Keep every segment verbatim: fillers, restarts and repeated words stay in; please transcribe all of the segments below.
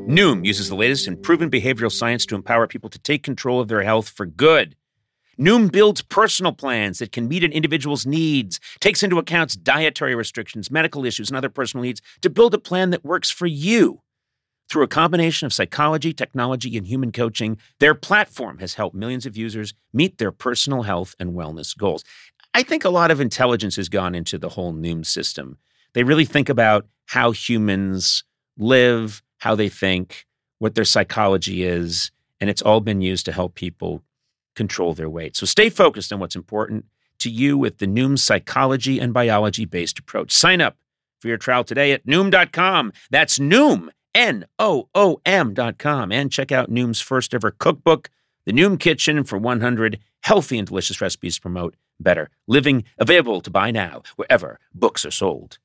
Noom uses the latest in proven behavioral science to empower people to take control of their health for good. Noom builds personal plans that can meet an individual's needs, takes into account dietary restrictions, medical issues, and other personal needs to build a plan that works for you. Through a combination of psychology, technology, and human coaching, their platform has helped millions of users meet their personal health and wellness goals. I think a lot of intelligence has gone into the whole Noom system. They really think about how humans live, how they think, what their psychology is, and it's all been used to help people control their weight. So stay focused on what's important to you with the Noom psychology and biology-based approach. Sign up for your trial today at Noom dot com. That's Noom, N O O M dot com. And check out Noom's first ever cookbook, The Noom Kitchen, for one hundred healthy and delicious recipes to promote better living. Available to buy now wherever books are sold.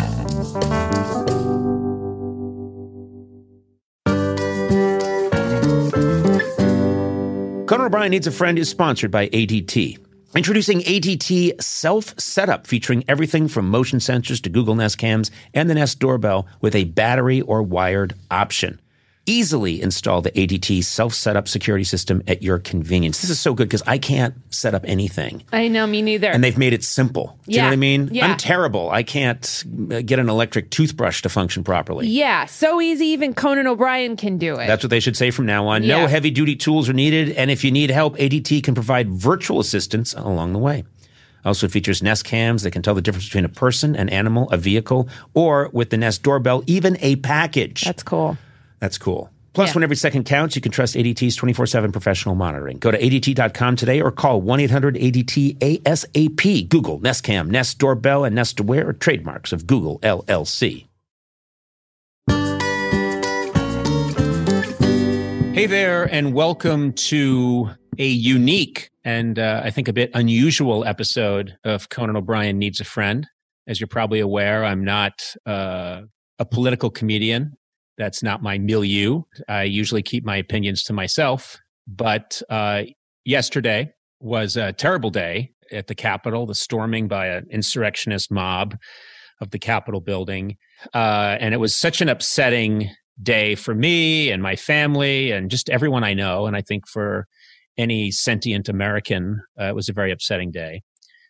Conan O'Brien Needs a Friend is sponsored by A D T. Introducing A D T Self-Setup, featuring everything from motion sensors to Google Nest Cams and the Nest Doorbell with a battery or wired option. Easily install the A D T Self-Setup security system at your convenience. This is so good because I can't set up anything. I know, me neither. And they've made it simple. Do yeah. you know what I mean? Yeah. I'm terrible. I can't get an electric toothbrush to function properly. Yeah, so easy even Conan O'Brien can do it. That's what they should say from now on. Yeah. No heavy-duty tools are needed, and if you need help, A D T can provide virtual assistance along the way. Also features Nest Cams that can tell the difference between a person, an animal, a vehicle, or with the Nest Doorbell, even a package. That's cool. That's cool. Plus, yeah. when every second counts, you can trust A D T's twenty-four seven professional monitoring. Go to A D T dot com today or call one eight hundred A D T A S A P. Google, Nest Cam, Nest Doorbell, and Nest Aware are trademarks of Google, L L C. Hey there, and welcome to a unique and uh, I think a bit unusual episode of Conan O'Brien Needs a Friend. As you're probably aware, I'm not uh, a political comedian. That's not my milieu. I usually keep my opinions to myself. But uh, yesterday was a terrible day at the Capitol, the storming by an insurrectionist mob of the Capitol building. Uh, and it was such an upsetting day for me and my family and just everyone I know. And I think for any sentient American, uh, it was a very upsetting day.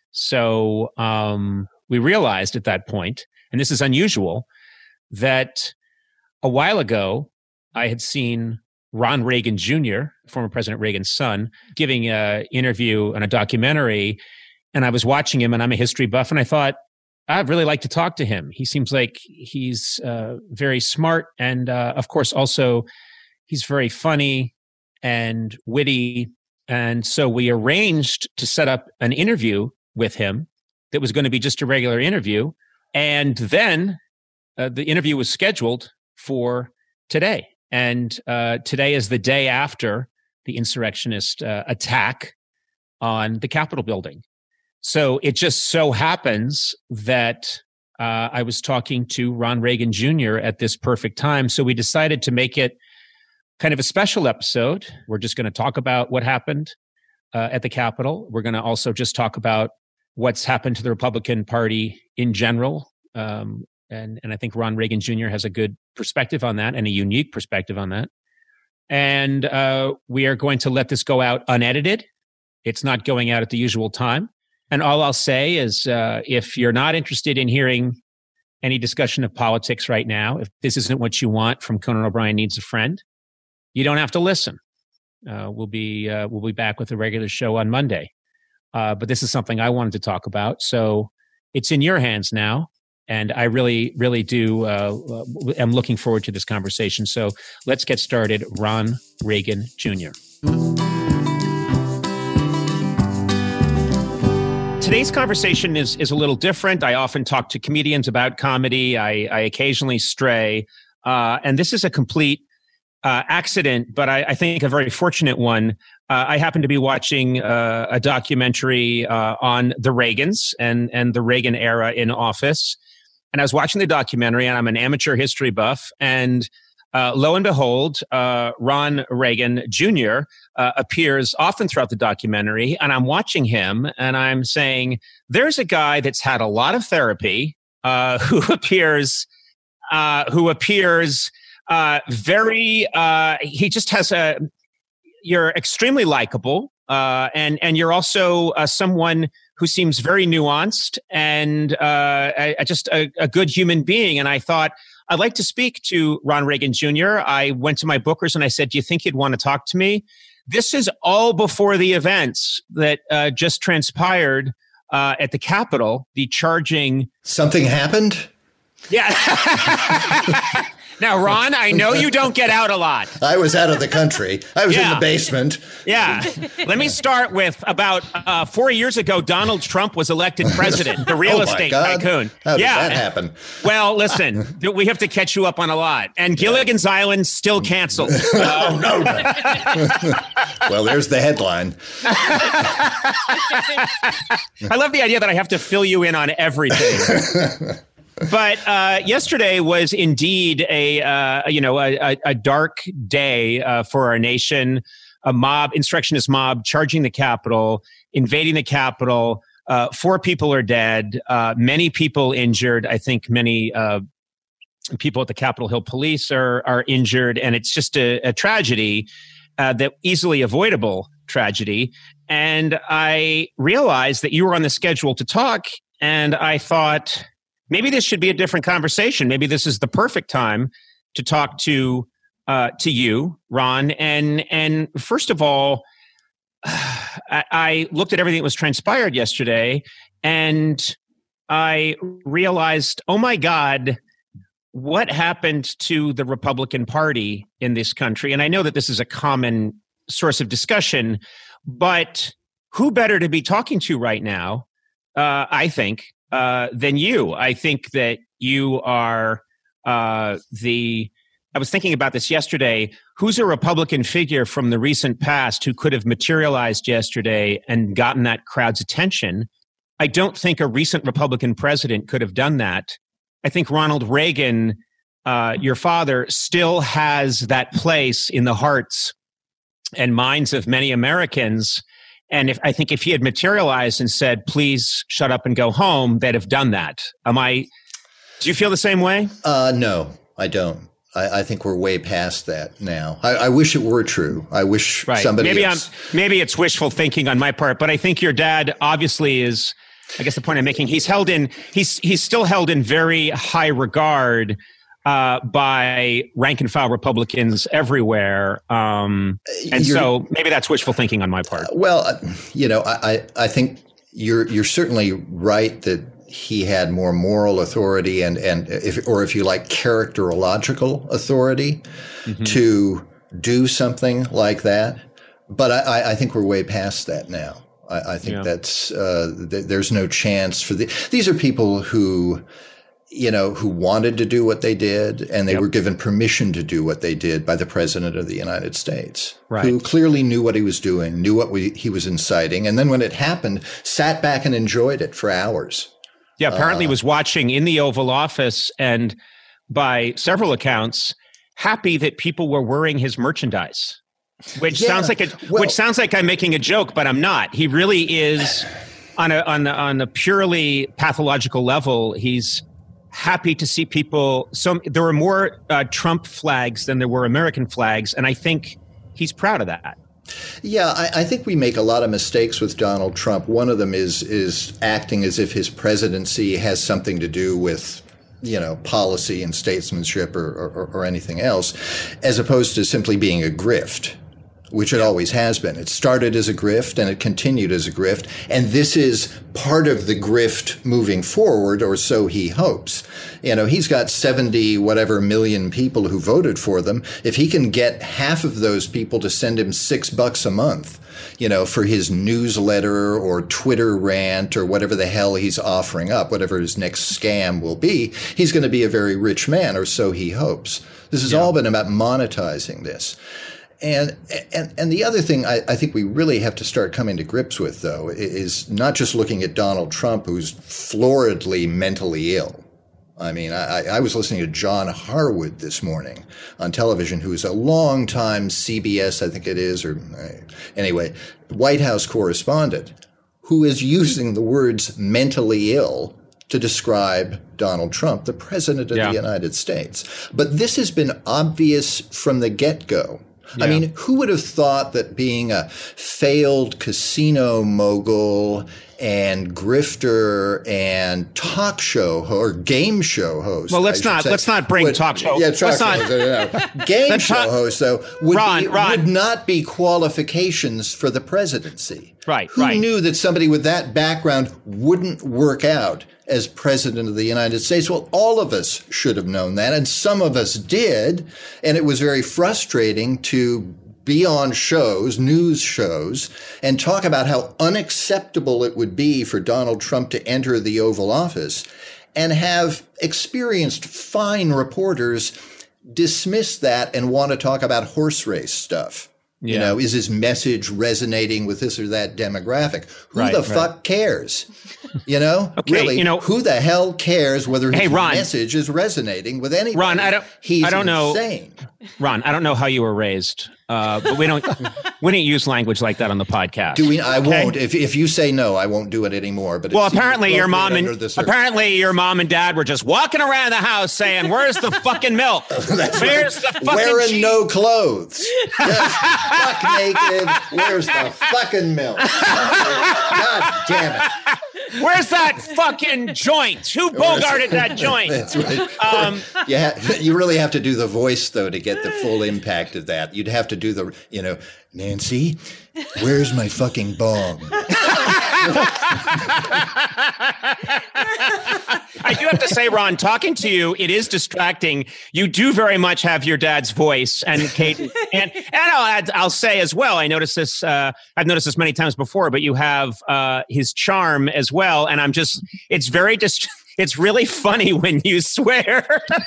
So um, we realized at that point, and this is unusual, that a while ago, I had seen Ron Reagan Junior, former President Reagan's son, giving an interview on a documentary, and I was watching him, and I'm a history buff, and I thought, I'd really like to talk to him. He seems like he's uh, very smart, and uh, of course, also, he's very funny and witty, and so we arranged to set up an interview with him that was going to be just a regular interview, and then uh, the interview was scheduled for today. And uh, today is the day after the insurrectionist uh, attack on the Capitol building. So it just so happens that uh, I was talking to Ron Reagan Junior at this perfect time. So we decided to make it kind of a special episode. We're just going to talk about what happened uh, at the Capitol. We're going to also just talk about what's happened to the Republican Party in general. Um, And, and I think Ron Reagan Junior has a good perspective on that and a unique perspective on that. And uh, we are going to let this go out unedited. It's not going out at the usual time. And all I'll say is uh, if you're not interested in hearing any discussion of politics right now, if this isn't what you want from Conan O'Brien Needs a Friend, you don't have to listen. Uh, we'll be uh, we'll be back with a regular show on Monday. Uh, but this is something I wanted to talk about. So it's in your hands now. And I really, really do, uh, am looking forward to this conversation. So let's get started. Ron Reagan Junior Today's conversation is, is a little different. I often talk to comedians about comedy. I, I occasionally stray. Uh, and this is a complete uh, accident, but I, I think a very fortunate one. Uh, I happen to be watching uh, a documentary uh, on the Reagans and, and the Reagan era in office. And I was watching the documentary, and I'm an amateur history buff. And uh, lo and behold, uh, Ron Reagan Junior uh, appears often throughout the documentary. And I'm watching him, and I'm saying, there's a guy that's had a lot of therapy uh, who appears, uh, who appears Uh, very, uh, he just has a, you're extremely likable. Uh, and, and you're also uh, someone who seems very nuanced and uh, a, a just a, a good human being. And I thought, I'd like to speak to Ron Reagan Junior I went to my bookers and I said, do you think you'd want to talk to me? This is all before the events that uh, just transpired uh, at the Capitol, the charging. Something happened? Yeah. Now, Ron, I know you don't get out a lot. I was out of the country. I was yeah. in the basement. Yeah. Let me start with about uh, four years ago, Donald Trump was elected president, the real oh estate God. tycoon. How did yeah. that happen? Well, listen, we have to catch you up on a lot. And Gilligan's yeah. Island still canceled. oh, no. no. Well, there's the headline. I love the idea that I have to fill you in on everything. But uh, yesterday was indeed a uh, you know a, a dark day uh, for our nation. A mob, insurrectionist mob, charging the Capitol, invading the Capitol. Uh, four people are dead. Uh, many people injured. I think many uh, people at the Capitol Hill Police are are injured, and it's just a, a tragedy, uh, that easily avoidable tragedy. And I realized that you were on the schedule to talk, and I thought, maybe this should be a different conversation. Maybe this is the perfect time to talk to uh, to you, Ron. And and first of all, I, I looked at everything that was transpired yesterday, and I realized, oh my God, what happened to the Republican Party in this country? And I know that this is a common source of discussion, but who better to be talking to right now? Uh, I think. Uh, than you. I think that you are uh, the, I was thinking about this yesterday, who's a Republican figure from the recent past who could have materialized yesterday and gotten that crowd's attention? I don't think a recent Republican president could have done that. I think Ronald Reagan, uh, your father, still has that place in the hearts and minds of many Americans. And if I think if he had materialized and said, please shut up and go home, they'd have done that. Am I, do you feel the same way? Uh, no, I don't. I, I think we're way past that now. I, I wish it were true. I wish right. somebody maybe else. I'm, maybe it's wishful thinking on my part, but I think your dad obviously is, I guess the point I'm making, he's held in, he's, he's still held in very high regard Uh, by rank and file Republicans everywhere. Um, and you're, so maybe that's wishful thinking on my part. Well, you know, I, I think you're you're certainly right that he had more moral authority and, and if, or if you like, characterological authority mm-hmm. to do something like that. But I, I think we're way past that now. I, I think yeah. that's, uh, th- there's no chance for the, these are people who, you know, who wanted to do what they did, and they yep. were given permission to do what they did by the President of the United States, right. who clearly knew what he was doing, knew what we, he was inciting, and then when it happened, sat back and enjoyed it for hours. Yeah, apparently uh, was watching in the Oval Office and, by several accounts, happy that people were wearing his merchandise, which yeah, sounds like a well, which sounds like I'm making a joke, but I'm not. He really is on a on a, on a purely pathological level. He's happy to see people. So there were more uh, Trump flags than there were American flags, and I think he's proud of that. Yeah, I, I think we make a lot of mistakes with Donald Trump. One of them is is acting as if his presidency has something to do with, you know, policy and statesmanship or, or, or anything else, as opposed to simply being a grift, which it always has been. It started as a grift and it continued as a grift. And this is part of the grift moving forward, or so he hopes. You know, he's got seventy whatever million people who voted for them. If he can get half of those people to send him six bucks a month, you know, for his newsletter or Twitter rant or whatever the hell he's offering up, whatever his next scam will be, he's going to be a very rich man, or so he hopes. This has yeah. all been about monetizing this. And, and, and the other thing I, I think we really have to start coming to grips with, though, is not just looking at Donald Trump, who's floridly mentally ill. I mean, I, I was listening to John Harwood this morning on television, who's a longtime C B S, I think it is, or anyway, White House correspondent, who is using the words mentally ill to describe Donald Trump, the president of yeah. the United States. But this has been obvious from the get-go. Yeah. I mean, who would have thought that being a failed casino mogul and grifter and talk show or game show host? Well, let's not say, let's not bring would, talk show. Yeah, talk show. Not, no, game show talk, host though would, Ron, be, Ron. would not be qualifications for the presidency. Right. Who right. knew that somebody with that background wouldn't work out as president of the United States? Well, all of us should have known that, and some of us did, and it was very frustrating to be on shows, news shows, and talk about how unacceptable it would be for Donald Trump to enter the Oval Office and have experienced, fine reporters dismiss that and want to talk about horse race stuff. Yeah. You know, is his message resonating with this or that demographic? Who right, the right. fuck cares? You know, okay, really, you know, who the hell cares whether his hey, Ron, message is resonating with anybody? Ron, I don't, He's I don't insane. know, Ron, I don't know how you were raised, uh, but we don't, we don't use language like that on the podcast. Do we? I okay? won't. If if you say no, I won't do it anymore. But well, apparently your mom and apparently your mom and dad were just walking around the house saying, "Where's the fucking milk? Where's right. the fucking wearing cheese? no clothes, just fuck naked? Where's the fucking milk? God damn it! Where's that fucking joint? Who bogarted that joint?" That's right. Um, you, ha- you really have to do the voice, though, to get the full impact of that. You'd have to do the, you know, Nancy, where's my fucking bong? I do have to say, Ron, talking to you, it is distracting. You do very much have your dad's voice, and Kate, and and I'll add, I'll say as well. I noticed this. Uh, I've noticed this many times before, but you have uh, his charm as well, and I'm just. It's very dist- It's really funny when you swear.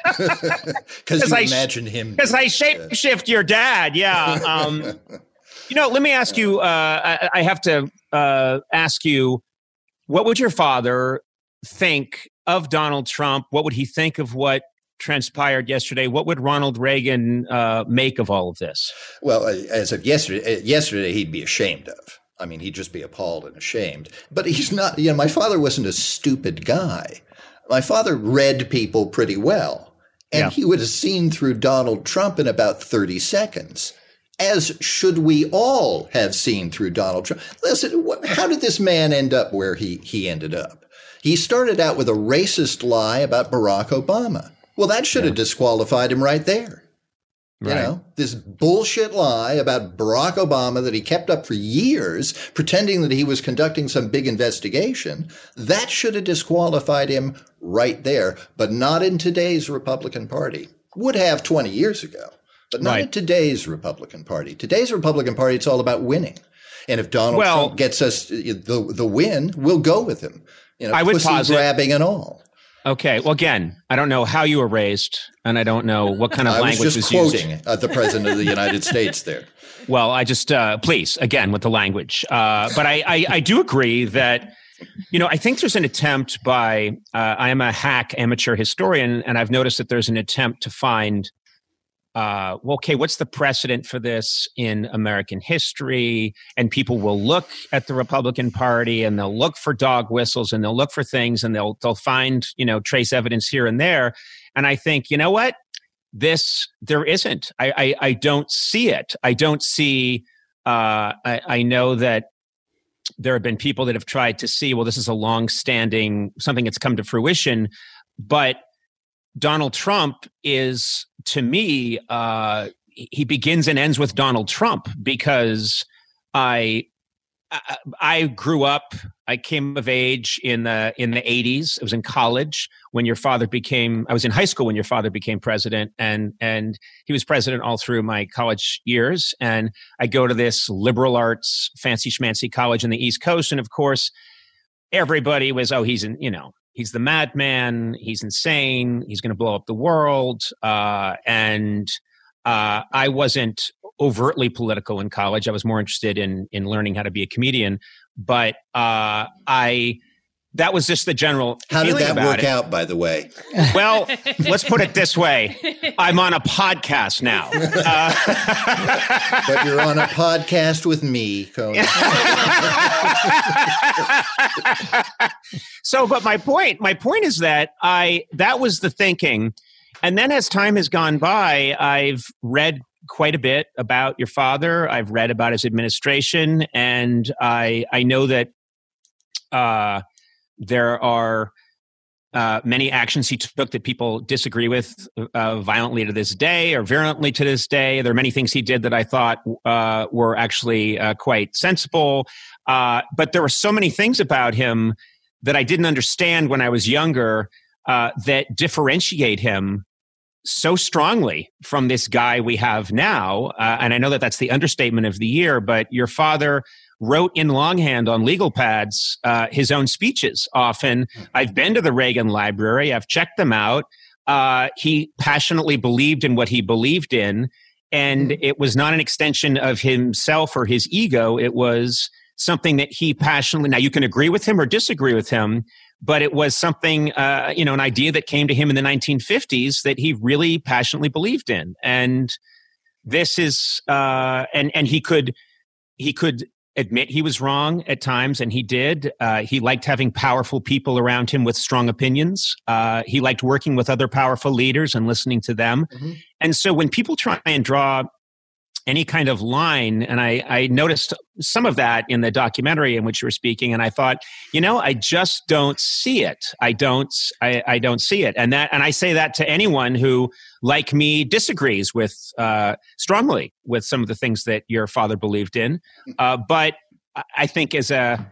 Because you I imagine him. Because I shape shift your dad. Yeah. Um, you know, let me ask you. Uh, I, I have to uh, ask you. What would your father think of Donald Trump? What would he think of what transpired yesterday? What would Ronald Reagan uh, make of all of this? Well, as of yesterday, yesterday he'd be ashamed of. I mean, he'd just be appalled and ashamed. But he's not. You know, my father wasn't a stupid guy. My father read people pretty well, and yeah. he would have seen through Donald Trump in about thirty seconds. As should we all have seen through Donald Trump. Listen, what, how did this man end up where he, he ended up? He started out with a racist lie about Barack Obama. Well, that should yeah. have disqualified him right there. Right. You know, this bullshit lie about Barack Obama that he kept up for years, pretending that he was conducting some big investigation, that should have disqualified him right there, but not in today's Republican Party. Would have twenty years ago. But not right. in today's Republican Party. Today's Republican Party, it's all about winning. And if Donald well, Trump gets us the the win, we'll go with him. You know, I would pussy posit, grabbing and all. Okay. Well, again, I don't know how you were raised, and I don't know what kind of I language was just was quoting used. uh, the president of the United States there. Well, I just uh, please again with the language, uh, but I, I I do agree that. You know, I think there's an attempt by. Uh, I am a hack amateur historian, and I've noticed that there's an attempt to find. Uh, well, okay, what's the precedent for this in American history? And people will look at the Republican Party and they'll look for dog whistles and they'll look for things and they'll they'll find, you know, trace evidence here and there. And I think, you know what? This, there isn't. I I, I don't see it. I don't see, uh, I, I know that there have been people that have tried to see, well, this is a long-standing, something that's come to fruition, but Donald Trump is, to me, uh, he begins and ends with Donald Trump because I, I, I grew up, I came of age in the in the eighties. I was in college when your father became. I was in high school when your father became president, and and he was president all through my college years. And I go to this liberal arts, fancy schmancy college in the East Coast, and of course, everybody was, oh, he's in, you know. He's the madman. He's insane. He's going to blow up the world. Uh, and uh, I wasn't overtly political in college. I was more interested in in learning how to be a comedian. But uh, I that was just the general How did feeling that about work it. out, by the way? Well, let's put it this way. I'm on a podcast now. Uh, But you're on a podcast with me, Conan. So, but my point, my point is that I, that was the thinking. And then as time has gone by, I've read quite a bit about your father. I've read about his administration, and I, I know that uh, there are uh, many actions he took that people disagree with uh, violently to this day, or virulently to this day. There are many things he did that I thought uh, were actually uh, quite sensible. Uh, but there were so many things about him that I didn't understand when I was younger uh, that differentiate him so strongly from this guy we have now. Uh, and I know that that's the understatement of the year, but your father wrote in longhand on legal pads uh, his own speeches often. I've been to the Reagan Library. I've checked them out. Uh, he passionately believed in what he believed in. And it was not an extension of himself or his ego. It was something that he passionately, now you can agree with him or disagree with him, but it was something, uh, you know, an idea that came to him in the nineteen fifties that he really passionately believed in. And this is, uh, and, and he could, he could admit he was wrong at times, and he did. Uh, he liked having powerful people around him with strong opinions. Uh, he liked working with other powerful leaders and listening to them. Mm-hmm. And so when people try and draw any kind of line, and I, I noticed some of that in the documentary in which you were speaking, and I thought, you know, I just don't see it. I don't, I, I don't see it. And that, and I say that to anyone who, like me, disagrees with, uh, strongly with some of the things that your father believed in. Uh, but I think as a,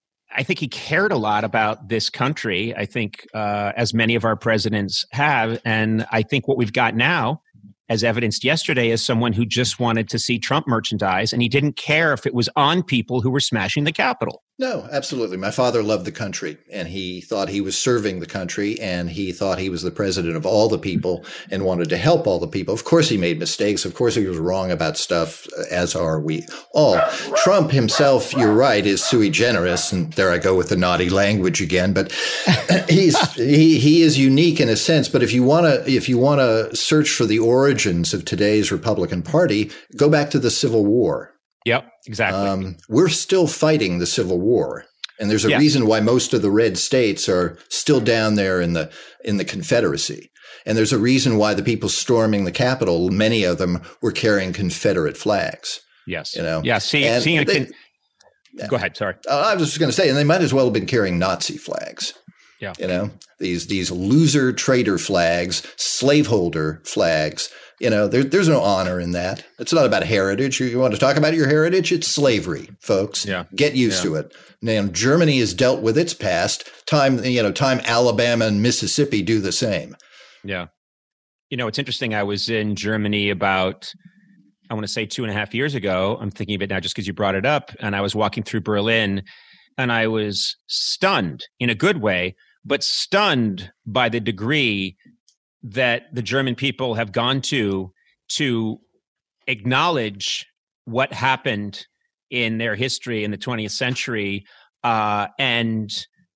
I think he cared a lot about this country. I think, uh, as many of our presidents have. And I think what we've got now, as evidenced yesterday, is someone who just wanted to see Trump merchandise, and he didn't care if it was on people who were smashing the Capitol. No, absolutely. My father loved the country, and he thought he was serving the country, and he thought he was the president of all the people and wanted to help all the people. Of course, he made mistakes. Of course, he was wrong about stuff, as are we all. Trump himself, you're right, is sui generis, and there I go with the naughty language again. But he's he he is unique in a sense. But if you want to if you want to search for the origins of today's Republican Party, go back to the Civil War. Yep, exactly. Um, we're still fighting the Civil War, and there's a yeah. reason why most of the red states are still down there in the in the Confederacy. And there's a reason why the people storming the Capitol, many of them were carrying Confederate flags. Yes, you know. Yeah, see, and seeing a they, con- Go ahead. Sorry. Uh, I was just going to say, and they might as well have been carrying Nazi flags. Yeah, you know, these these loser traitor flags, slaveholder flags. You know, there, there's no honor in that. It's not about heritage. You, you want to talk about your heritage? It's slavery, folks. Yeah. Get used yeah. to it. Now, Germany has dealt with its past. Time, you know, time Alabama and Mississippi do the same. Yeah. You know, it's interesting. I was in Germany about, I want to say two and a half years ago. I'm thinking of it now just because you brought it up. And I was walking through Berlin, and I was stunned in a good way, but stunned by the degree that the German people have gone to to acknowledge what happened in their history in the twentieth century. Uh, and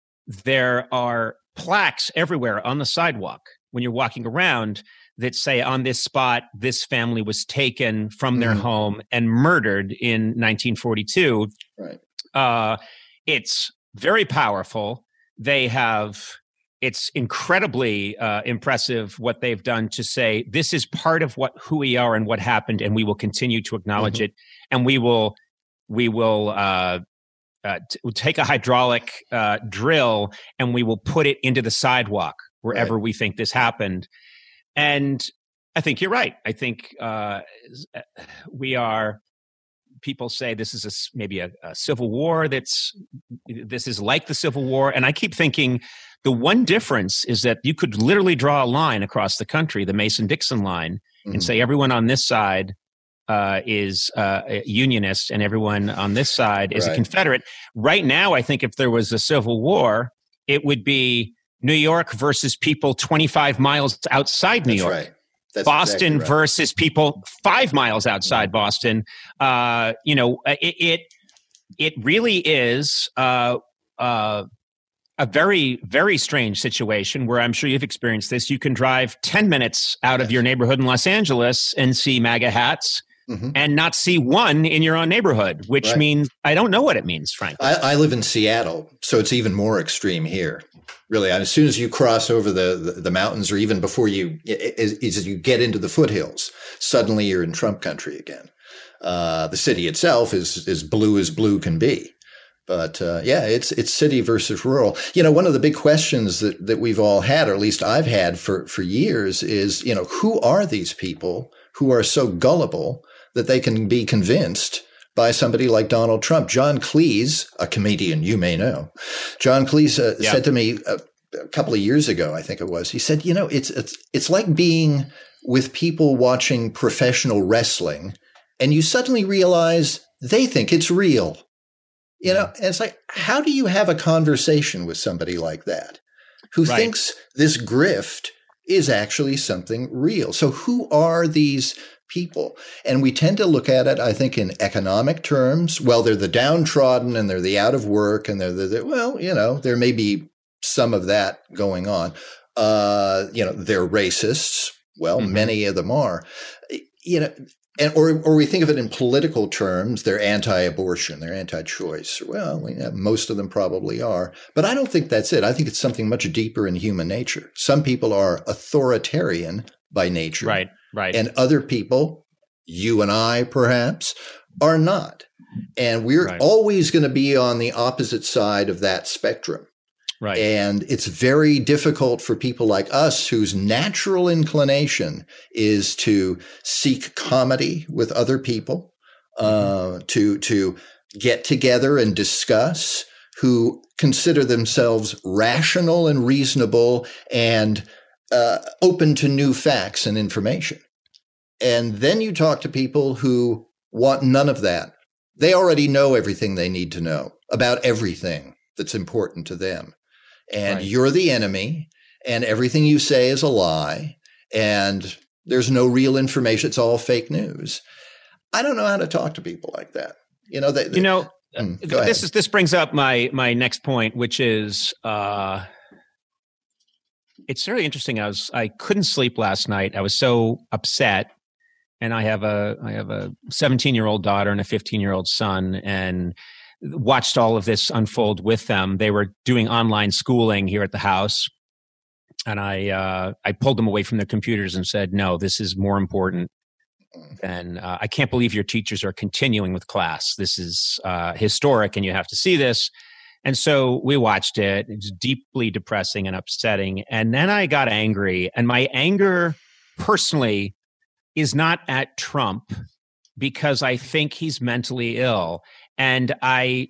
there are plaques everywhere on the sidewalk when you're walking around that say, on this spot, this family was taken from their mm. home and murdered in nineteen forty-two. Right. Uh, it's very powerful. They have... It's incredibly uh, impressive what they've done to say, this is part of what who we are and what happened, and we will continue to acknowledge mm-hmm. it. And we will we will uh, uh, t- take a hydraulic uh, drill, and we will put it into the sidewalk wherever right. we think this happened. And I think you're right. I think uh, we are. People say this is a, maybe a, a civil war. That's this is like the Civil War, and I keep thinking the one difference is that you could literally draw a line across the country, the Mason-Dixon line, mm-hmm. and say everyone on this side uh, is uh, a Unionist and everyone on this side is right. a Confederate. Right now, I think if there was a Civil War, it would be New York versus people twenty-five miles outside New That's York. Right. That's Boston exactly right. versus people five miles outside mm-hmm. Boston. Uh, you know, it, it it really is uh, uh, a very, very strange situation where I'm sure you've experienced this. You can drive ten minutes out of your neighborhood in Los Angeles and see MAGA hats mm-hmm. and not see one in your own neighborhood, which right. means I don't know what it means, frankly. I, I live in Seattle, so it's even more extreme here. Really, as soon as you cross over the, the, the mountains, or even before you, as, as you get into the foothills, suddenly you're in Trump country again. Uh, the city itself is as blue as blue can be. But uh, yeah, it's it's city versus rural. You know, one of the big questions that, that we've all had, or at least I've had for, for years, is, you know, who are these people who are so gullible that they can be convinced by somebody like Donald Trump? John Cleese, a comedian you may know, John Cleese uh, yeah. said to me a, a couple of years ago, I think it was, he said, you know, it's it's it's like being with people watching professional wrestling, and you suddenly realize they think it's real. You know, and it's like, how do you have a conversation with somebody like that who right. thinks this grift is actually something real? So who are these people? And we tend to look at it, I think, in economic terms. Well, they're the downtrodden and they're the out of work and they're the, the well, you know, there may be some of that going on. Uh, you know, they're racists. Well, mm-hmm. many of them are. You know, And, or, or we think of it in political terms, they're anti-abortion, they're anti-choice. Well, we, yeah, most of them probably are. But I don't think that's it. I think it's something much deeper in human nature. Some people are authoritarian by nature. Right, right. And other people, you and I perhaps, are not. And we're right. always going to be on the opposite side of that spectrum. Right. And it's very difficult for people like us whose natural inclination is to seek comedy with other people, uh, to, to get together and discuss, who consider themselves rational and reasonable and uh, open to new facts and information. And then you talk to people who want none of that. They already know everything they need to know about everything that's important to them. And right. you're the enemy, and everything you say is a lie, and there's no real information. It's all fake news. I don't know how to talk to people like that. You know, they, they, you know, mm, this is this brings up my my next point, which is uh, it's really interesting. I was I couldn't sleep last night. I was so upset, and I have a I have a seventeen year old daughter and a fifteen year old son, and watched all of this unfold with them. They were doing online schooling here at the house. And I uh, I pulled them away from their computers and said, no, this is more important than, uh, I can't believe your teachers are continuing with class. This is uh, historic and you have to see this. And so we watched it. It was deeply depressing and upsetting. And then I got angry. And my anger personally is not at Trump because I think he's mentally ill. And I,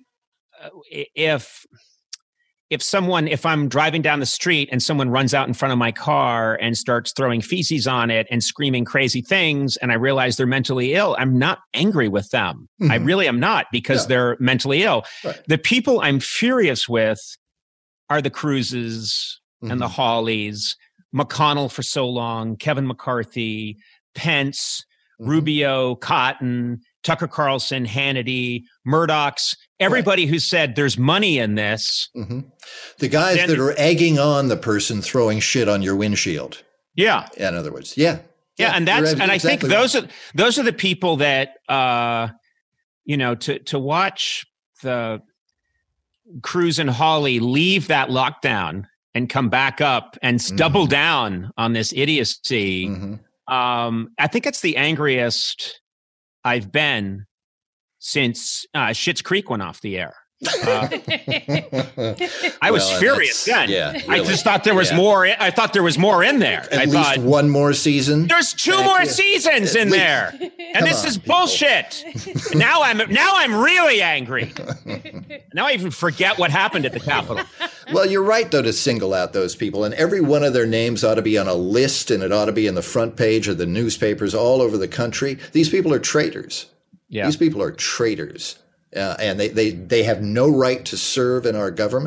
if, if someone, if I'm driving down the street and someone runs out in front of my car and starts throwing feces on it and screaming crazy things, and I realize they're mentally ill, I'm not angry with them. Mm-hmm. I really am not, because yeah. they're mentally ill. Right. The people I'm furious with are the Cruzes mm-hmm. and the Hawleys, McConnell for so long, Kevin McCarthy, Pence, mm-hmm. Rubio, Cotton, Tucker Carlson, Hannity, Murdoch's, everybody right. who said there's money in this. Mm-hmm. The guys then, that are egging on the person throwing shit on your windshield. Yeah. In other words, yeah. Yeah, yeah and that's and exactly I think those right. are those are the people that uh you know to to watch the Cruz and Hawley leave that lockdown and come back up and mm-hmm. double down on this idiocy. Mm-hmm. Um I think it's the angriest I've been since uh, Schitt's Creek went off the air. Uh, I was well, furious then. Yeah, really. I just thought there was yeah. more. I thought there was more in there. At I least thought one more season. There's two Thank more you. seasons in there, and this on, is people. bullshit. now I'm now I'm really angry. Now I even forget what happened at the Capitol. Well, you're right though to single out those people, and every one of their names ought to be on a list, and it ought to be in the front page of the newspapers all over the country. These people are traitors. Yeah. These people are traitors. Uh, and they, they, they have no right to serve in our government.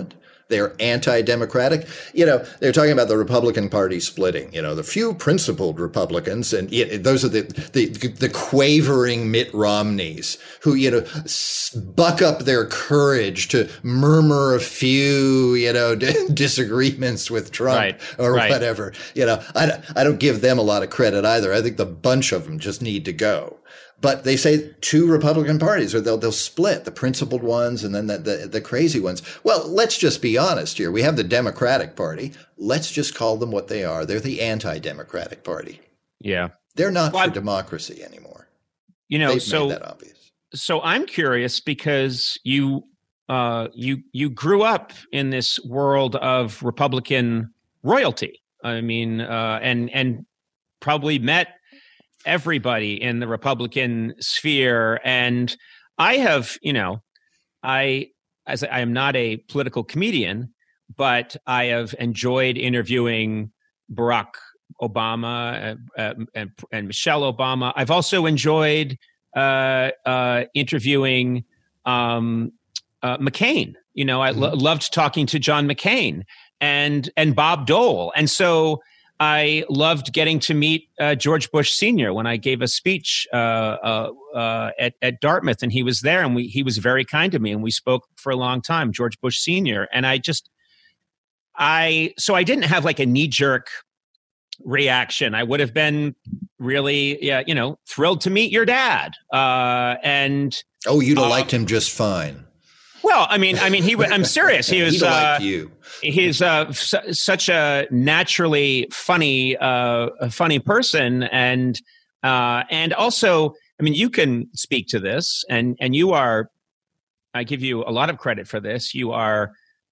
They're anti-democratic. You know, they're talking about the Republican Party splitting. You know, the few principled Republicans, and you know, those are the, the the quavering Mitt Romneys who, you know, buck up their courage to murmur a few, you know, disagreements with Trump right. or right. whatever. You know, I I don't give them a lot of credit either. I think the bunch of them just need to go. But they say two Republican parties, or they'll they'll split the principled ones and then the, the the crazy ones. Well, let's just be honest here. We have the Democratic Party. Let's just call them what they are. They're the anti-democratic party. Yeah, they're not well, for democracy anymore. You know, They've so made that obvious. So I'm curious because you uh, you you grew up in this world of Republican royalty. I mean, uh, and and probably met everybody in the Republican sphere. And I have, you know, I, as I am not a political comedian, but I have enjoyed interviewing Barack Obama uh, and, and Michelle Obama. I've also enjoyed uh, uh, interviewing um, uh, McCain. You know, I lo- loved talking to John McCain and and Bob Dole. And so I loved getting to meet uh, George Bush Senior when I gave a speech uh, uh, uh, at, at Dartmouth, and he was there, and we, he was very kind to me, and we spoke for a long time, George Bush Senior And I just, I, so I didn't have like a knee-jerk reaction. I would have been really, yeah, you know, thrilled to meet your dad. Uh, and oh, you'd have uh, liked him just fine. Well, I mean, I mean, he. I'm serious. He was. He'd have uh, liked you. He's uh, su- such a naturally funny, uh, a funny person, and uh, and also, I mean, you can speak to this, and and you are. I give you a lot of credit for this. You are.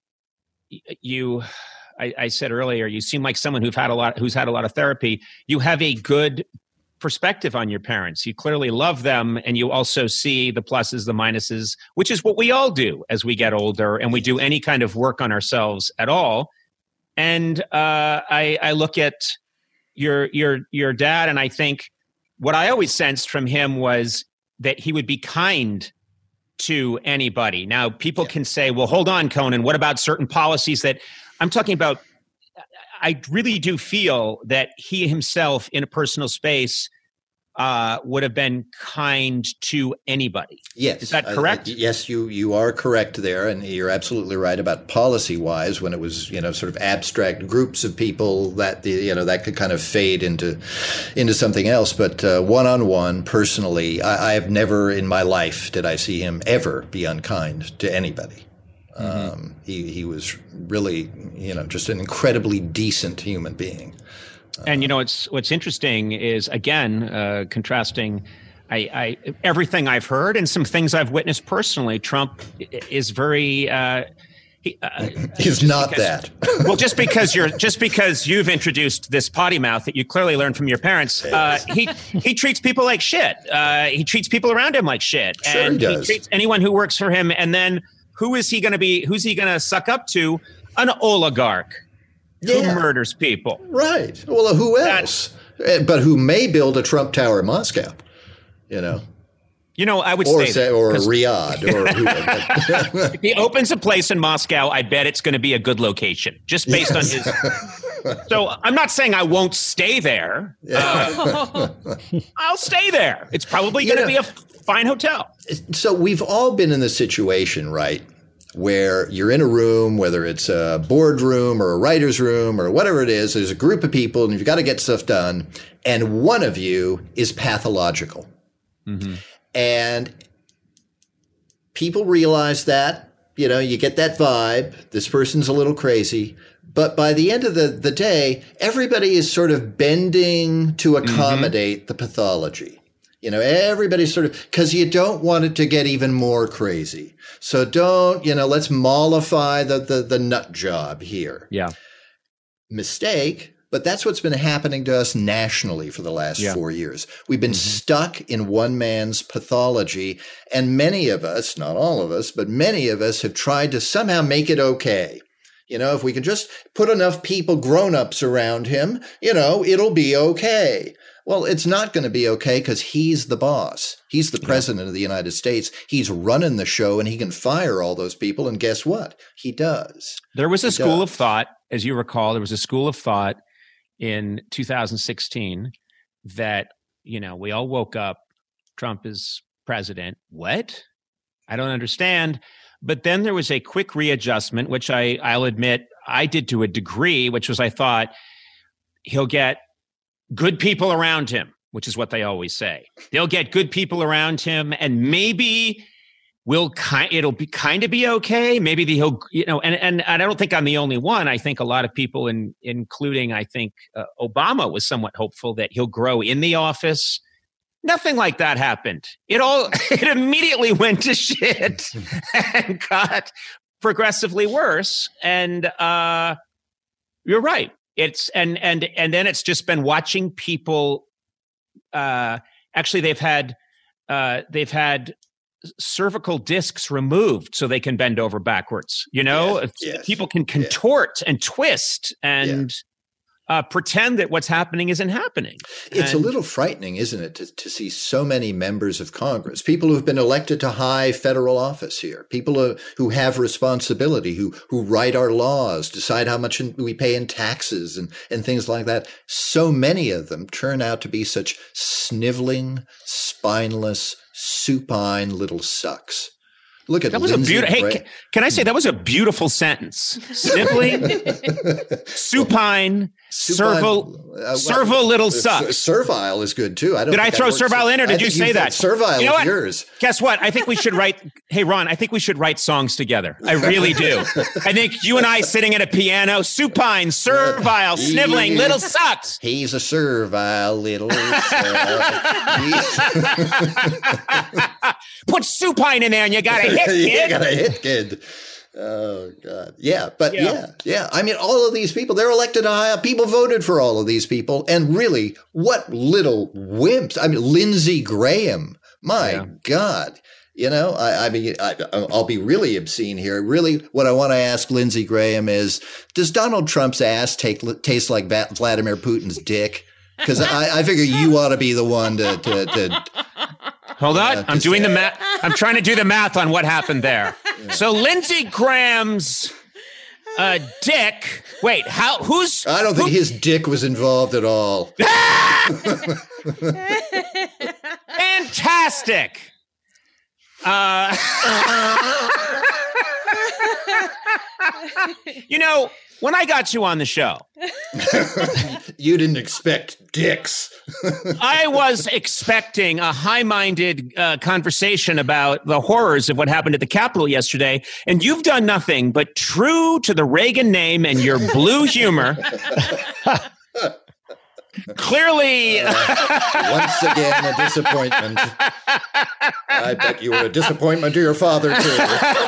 You, I, I said earlier, you seem like someone who've had a lot, who's had a lot of therapy. You have a good perspective on your parents. You clearly love them, and you also see the pluses, the minuses, which is what we all do as we get older and we do any kind of work on ourselves at all. And uh, I, I look at your your your dad, and I think what I always sensed from him was that he would be kind to anybody. Now, people yeah. can say, well, hold on, Conan, what about certain policies that I'm talking about? I really do feel that he himself in a personal space uh, would have been kind to anybody. Yes. Is that correct? Uh, yes, you, you are correct there. And you're absolutely right about policy wise, when it was, you know, sort of abstract groups of people that, the, you know, that could kind of fade into, into something else. But uh, one-on-one, personally, I, I have never in my life did I see him ever be unkind to anybody. Mm-hmm. Um, he, he was really, you know, just an incredibly decent human being. Uh, and, you know, it's, what's interesting is, again, uh, contrasting I, I, everything I've heard and some things I've witnessed personally, Trump is very, uh, he, uh, he's not because, that. Well, just because you're, just because you've introduced this potty mouth that you clearly learned from your parents, uh, he, he treats people like shit. Uh, he treats people around him like shit. Sure and he does. He treats anyone who works for him. And then, who is he going to be? Who's he going to suck up to? An oligarch yeah. who murders people. Right. Well, who else? That's, but who may build a Trump Tower in Moscow, you know? You know, I would or say, say, or Riyadh. Or if he opens a place in Moscow, I bet it's going to be a good location, just based yes. on his. So I'm not saying I won't stay there. Yeah. Uh, I'll stay there. It's probably going to be a fine hotel. So we've all been in this situation, right, where you're in a room, whether it's a boardroom or a writer's room or whatever it is, there's a group of people and you've got to get stuff done, and one of you is pathological. Mm-hmm. And people realize that, you know, you get that vibe, this person's a little crazy. But by the end of the, the day, everybody is sort of bending to accommodate mm-hmm. the pathology. You know, everybody's sort of, because you don't want it to get even more crazy. So don't, you know, let's mollify the, the, the nut job here. Yeah. Mistake. But that's what's been happening to us nationally for the last yeah. four years. We've been mm-hmm. stuck in one man's pathology. And many of us, not all of us, but many of us have tried to somehow make it okay. You know, if we can just put enough people, grown-ups around him, you know, it'll be okay. Well, it's not going to be okay because he's the boss. He's the president yeah. of the United States. He's running the show, and he can fire all those people. And guess what? He does. There was a he school does. of thought, as you recall, there was a school of thought in two thousand sixteen that, you know, we all woke up, Trump is president. What? I don't understand. But then there was a quick readjustment, which I, I'll admit I did to a degree, which was I thought he'll get good people around him, which is what they always say. They'll get good people around him, and maybe we'll kind it'll be kind of be okay. Maybe the, he'll, you know, and, and I don't think I'm the only one. I think a lot of people, in, including I think uh, Obama, was somewhat hopeful that he'll grow in the office. Nothing like that happened. It all, it immediately went to shit and got progressively worse. And uh, you're right. It's, and, and, and then it's just been watching people, uh, actually they've had, uh, they've had cervical discs removed so they can bend over backwards. You know, yes, yes, people can contort yeah. and twist and, yeah. Uh, pretend that what's happening isn't happening. It's and, a little frightening, isn't it, to, to see so many members of Congress, people who've been elected to high federal office here, people uh, who have responsibility, who who write our laws, decide how much in, we pay in taxes and, and things like that. So many of them turn out to be such sniveling, spineless, supine little sucks. Look at that was Lindsey a beautiful. Hey, Gra- can, can I say that was a beautiful sentence? Sniveling, supine, servile, uh, well, servile little uh, sucks. Servile is good too. I don't. Did I throw works. servile in, or did I you say that? Servile you know is what? yours. Guess what? I think we should write. Hey, Ron, I think we should write songs together. I really do. I think you and I sitting at a piano, supine, servile, he, sniveling, little sucks. He's a servile little. Put supine in there, and you got a hit, kid. You got a hit, kid. Oh God, yeah, but yeah. Yeah. yeah, yeah. I mean, all of these people—they're elected high. People voted for all of these people, and really, what little wimps! I mean, Lindsey Graham. My yeah. God, you know, I, I mean, I, I'll be really obscene here. Really, what I want to ask Lindsey Graham is: does Donald Trump's ass take, taste like Vladimir Putin's dick? Because I, I figure you ought to be the one to. to, to Hold on, uh, I'm doing say. the math. I'm trying to do the math on what happened there. Yeah. So Lindsey Graham's uh, dick. Wait, how? Who's? I don't who, think his dick was involved at all. Fantastic. Uh, you know, when I got you on the show, you didn't expect dicks. I was expecting a high-minded uh, conversation about the horrors of what happened at the Capitol yesterday, and you've done nothing but, true to the Reagan name and your blue humor, clearly uh, once again a disappointment. I bet you were a disappointment to your father too.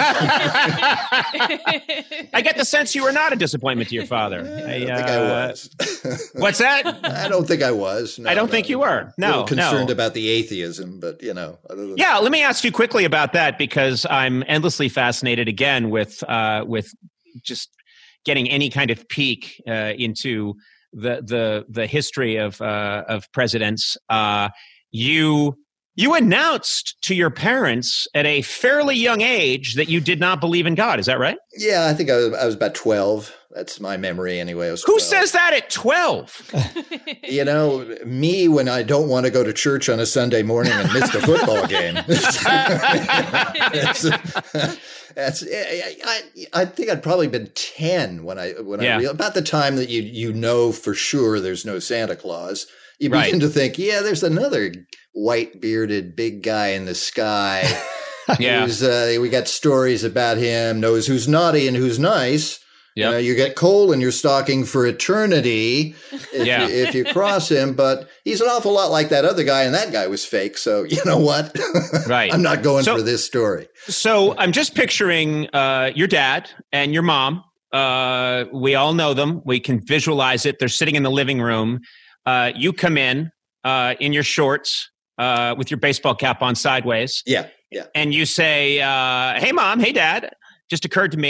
I get the sense you were not a disappointment to your father. I, I don't uh, think I was. What's that? I don't think I was. No, I don't no. think you were. No, a little concerned no. about the atheism, but you know. Other than yeah, that. let me ask you quickly about that, because I'm endlessly fascinated again with uh, with just getting any kind of peek uh, into the the the history of uh, of presidents. Uh, you you announced to your parents at a fairly young age that you did not believe in God. Is that right? Yeah, I think I was, I was about twelve. That's my memory anyway. I was Who twelve. says that at twelve? You know, me when I don't want to go to church on a Sunday morning and miss the football game. That's, that's I, I think I'd probably been ten when I when yeah. I real about the time that you you know for sure there's no Santa Claus. You right. begin to think, yeah, there's another white bearded big guy in the sky. yeah, who's, uh, we got stories about him. Knows who's naughty and who's nice. Yep. You know, you get coal in your stocking for eternity if, yeah. you, if you cross him, but he's an awful lot like that other guy, and that guy was fake. So you know what? Right. I'm not going so, for this story. So I'm just picturing uh, your dad and your mom. Uh, we all know them. We can visualize it. They're sitting in the living room. Uh, you come in uh, in your shorts uh, with your baseball cap on sideways. Yeah, yeah. And you say, uh, "Hey, mom. Hey, dad. Just occurred to me.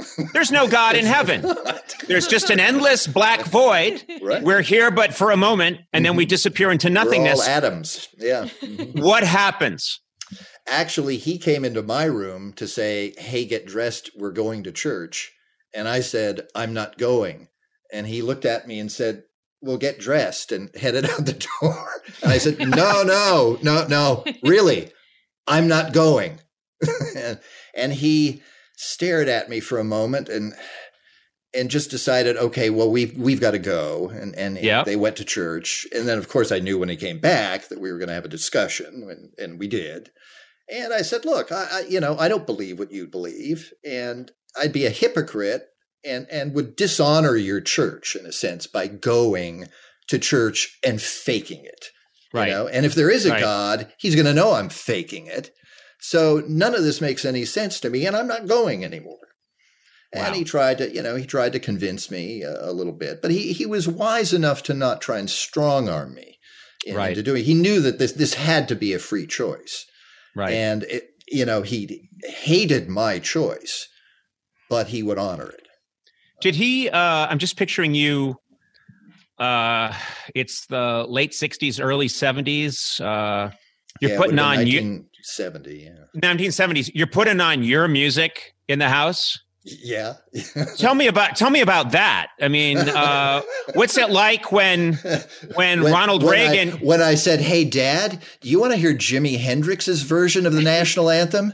There's no God in heaven. There's just an endless black void. Right. We're here but for a moment, and then we disappear into nothingness. We're all atoms. Yeah. Mm-hmm. What happens? Actually, he came into my room to say, hey, get dressed. We're going to church. And I said, I'm not going. And he looked at me and said, well, get dressed, and headed out the door. And I said, no, no, no, no, really, I'm not going. and, and he stared at me for a moment and and just decided, okay, well, we've we've got to go. And and yep. they went to church. And then, of course, I knew when he came back that we were going to have a discussion, and, and we did. And I said, look, I, I you know, I don't believe what you believe, and I'd be a hypocrite and and would dishonor your church in a sense by going to church and faking it. Right. You know? And if there is a right. God, he's going to know I'm faking it. So none of this makes any sense to me, and I'm not going anymore. Wow. And he tried to, you know, he tried to convince me a, a little bit, but he he was wise enough to not try and strong arm me in, right. into doing. He knew that this this had to be a free choice. Right. And it, you know, he hated my choice, but he would honor it. Did he? Uh, I'm just picturing you. Uh, it's the late sixties, early seventies. Uh, you're yeah, putting on nineteen seventy. Yeah. nineteen seventies. You're putting on your music in the house. Yeah. tell me about tell me about that. I mean, uh, what's it like when when, when Ronald when Reagan? I, when I said, "Hey, Dad, do you want to hear Jimi Hendrix's version of the national anthem?"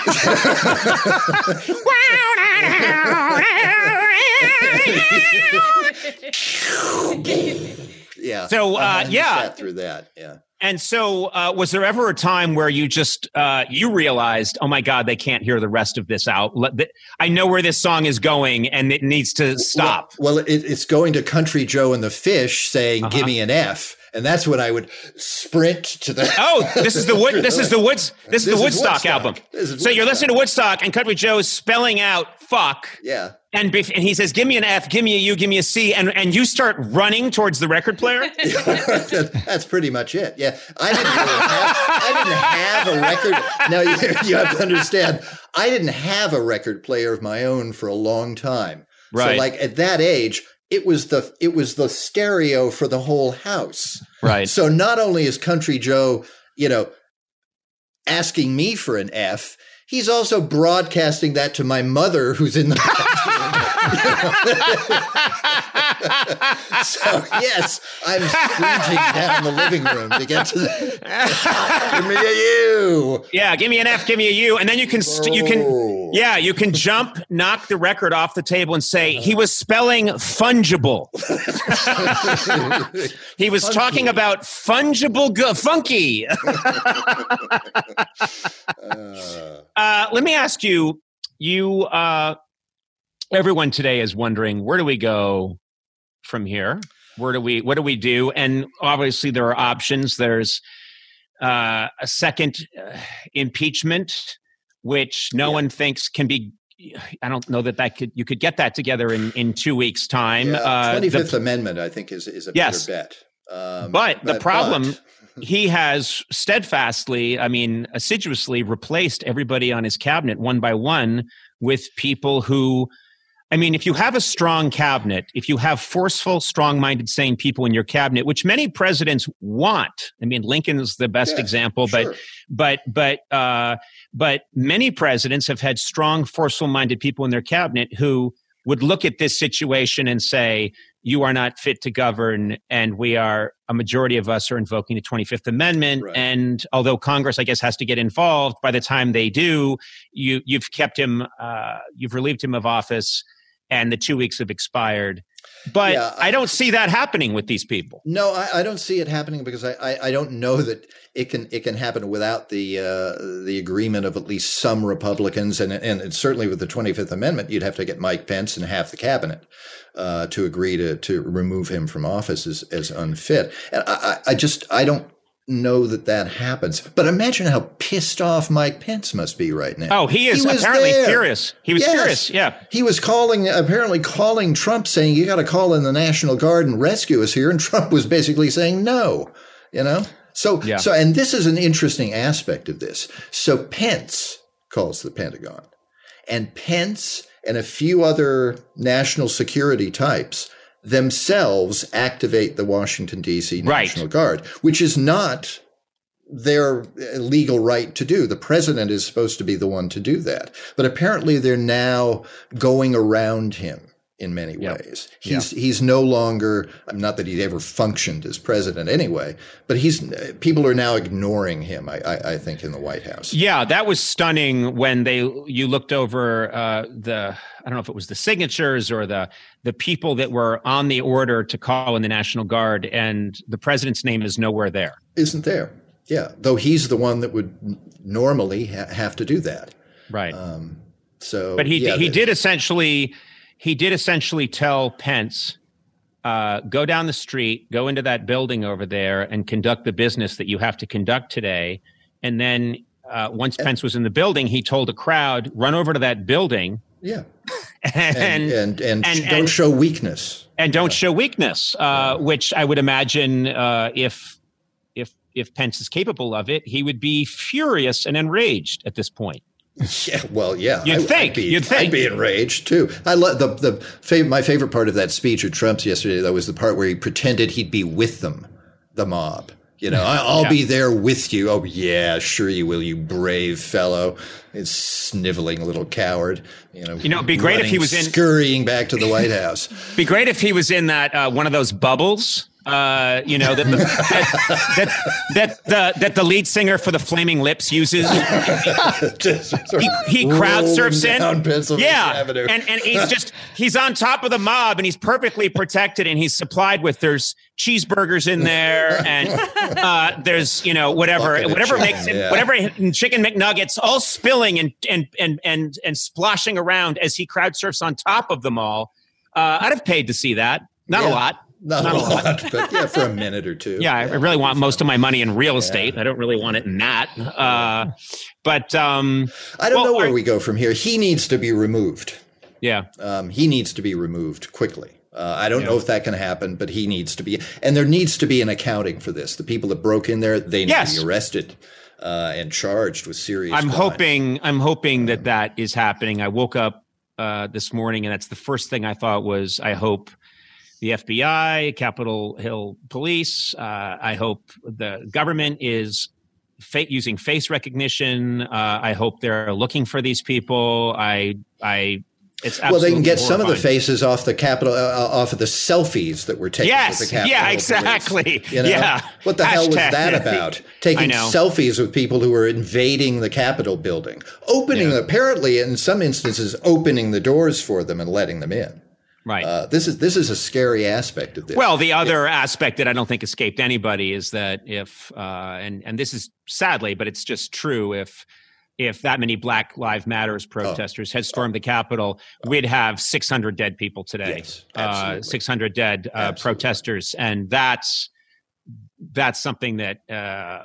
yeah. So uh, yeah, sat through that. Yeah. And so, uh, was there ever a time where you just uh, you realized, oh my God, they can't hear the rest of this out? I know where this song is going, and it needs to stop. Well, well it, it's going to Country Joe and the Fish saying, uh-huh. "Give me an F," and that's when I would sprint to the. Oh, this is the Wood. This is the Woods. This, this is the Woodstock, Woodstock. album. Is so Woodstock. You're listening to Woodstock, and Country Joe's spelling out "fuck." Yeah. And, and he says, "Give me an F, give me a U, give me a C," and and you start running towards the record player. That's pretty much it. Yeah, I didn't really have. I didn't have a record. Now you, you have to understand, I didn't have a record player of my own for a long time. Right. So, like at that age, it was the it was the stereo for the whole house. Right. So not only is Country Joe, you know, asking me for an F, he's also broadcasting that to my mother, who's in the So, yes, I'm screeching down the living room to get to the give me a U. Yeah, give me an F, give me a U. And then you can, st- you can, yeah, you can jump, knock the record off the table and say, he was spelling fungible. He was Funky. talking about fungible, go- funky. uh, uh, let me ask you, you, uh, everyone today is wondering, where do we go from here? Where do we, what do we do? And obviously there are options. There's uh, a second uh, impeachment, which no yeah. one thinks can be, I don't know that that could, you could get that together in, in two weeks time. yeah, uh, twenty-fifth the, Amendment, I think, is, is a yes. better bet. Um, but, but the problem, but. he has steadfastly, I mean, assiduously replaced everybody on his cabinet one by one with people who, I mean, if you have a strong cabinet, if you have forceful, strong-minded, sane people in your cabinet, which many presidents want. I mean, Lincoln's the best yeah, example, sure. but but but uh, but many presidents have had strong, forceful-minded people in their cabinet who would look at this situation and say, "You are not fit to govern," and we are a majority of us are invoking the twenty-fifth Amendment. Right. And although Congress, I guess, has to get involved, by the time they do, you you've kept him, uh, you've relieved him of office. And the two weeks have expired. But yeah, I, I don't see that happening with these people. No, I, I don't see it happening because I, I, I don't know that it can it can happen without the uh, the agreement of at least some Republicans. And, and and certainly with the twenty-fifth Amendment, you'd have to get Mike Pence and half the cabinet uh, to agree to to remove him from office as, as unfit. And I, I just I don't know that that happens. But imagine how pissed off Mike Pence must be right now. Oh, he is he was apparently there. furious. He was yes. furious, yeah. He was calling, apparently calling Trump saying, you got to call in the National Guard and rescue us here. And Trump was basically saying no, you know? So, yeah. so, and this is an interesting aspect of this. So Pence calls the Pentagon, and Pence and a few other national security types themselves activate the Washington, D C National Right. Guard, which is not their legal right to do. The president is supposed to be the one to do that. But apparently they're now going around him in many Yep. ways. He's he's no longer, not that he ever functioned as president anyway, but he's people are now ignoring him, I, I, I think, in the White House. Yeah, that was stunning when they you looked over uh, the I don't know if it was the signatures or the the people that were on the order to call in the National Guard, and the president's name is nowhere there. Isn't there? Yeah, though he's the one that would normally ha- have to do that. Right. Um, so, but he yeah, he the- did essentially he did essentially tell Pence, uh, go down the street, go into that building over there, and conduct the business that you have to conduct today. And then uh, once Pence was in the building, he told a crowd, run over to that building. Yeah. And And and, and, and- don't and- show weakness. and don't show weakness, uh, which I would imagine uh, if if if Pence is capable of it, he would be furious and enraged at this point. Yeah, well, yeah. You'd I, think, I'd be, you'd think. I'd be enraged too. I love the the fav- my favorite part of that speech of Trump's yesterday, though, was the part where he pretended he'd be with them, the mob. You know, I, I'll Yeah. be there with you. Oh yeah, sure you will, you brave fellow. It's sniveling little coward. You know, You know, it'd be great if he running, was in- scurrying back to the White House. Be great if he was in that uh, one of those bubbles. Uh, you know that the, that that that the, that the lead singer for the Flaming Lips uses. Just sort He, of he crowd surfs rolling in. down Pennsylvania Yeah, Avenue. and and he's just he's on top of the mob, and he's perfectly protected, and he's supplied with there's cheeseburgers in there, and uh, there's you know whatever Bucket of whatever chicken, makes it, yeah. whatever chicken McNuggets all spilling and and and and and splashing around as he crowd surfs on top of them all. Uh, I'd have paid to see that. Not Yeah. a lot. Not, Not a a lot. lot, but yeah, for a minute or two. Yeah, I really want most of my money in real estate. I don't really want it in that. Uh, but um, I don't well, know where are- we go from here. He needs to be removed. yeah, Um, he needs to be removed quickly. Uh, I don't know if that can happen, but he needs to be. And there needs to be an accounting for this. The people that broke in there, they need Yes. to be arrested uh, and charged with serious I'm crimes. hoping. I'm hoping that that is happening. I woke up uh, this morning, and that's the first thing I thought was, I hope the F B I, Capitol Hill Police. Uh, I hope the government is fa- using face recognition. Uh, I hope they're looking for these people. I, I. It's absolutely Well, they can get some of the horrifying. faces off the Capitol, uh, off of the selfies that were taken Yes, with the Capitol yeah, Hill exactly. Police. You know? Yeah. What the hell was Hashtag. that about? Taking I know. selfies with people who were invading the Capitol building, opening, Yeah. apparently in some instances, opening the doors for them and letting them in. Right. Uh, this is this is a scary aspect of this. Well, the other aspect that I don't think escaped anybody is that if, uh, and and this is sadly, but it's just true, if if that many Black Lives Matters protesters had stormed the Capitol, we'd have six hundred dead people today. Yes, uh, absolutely. six hundred dead uh, Absolutely. protesters, and that's that's something that uh,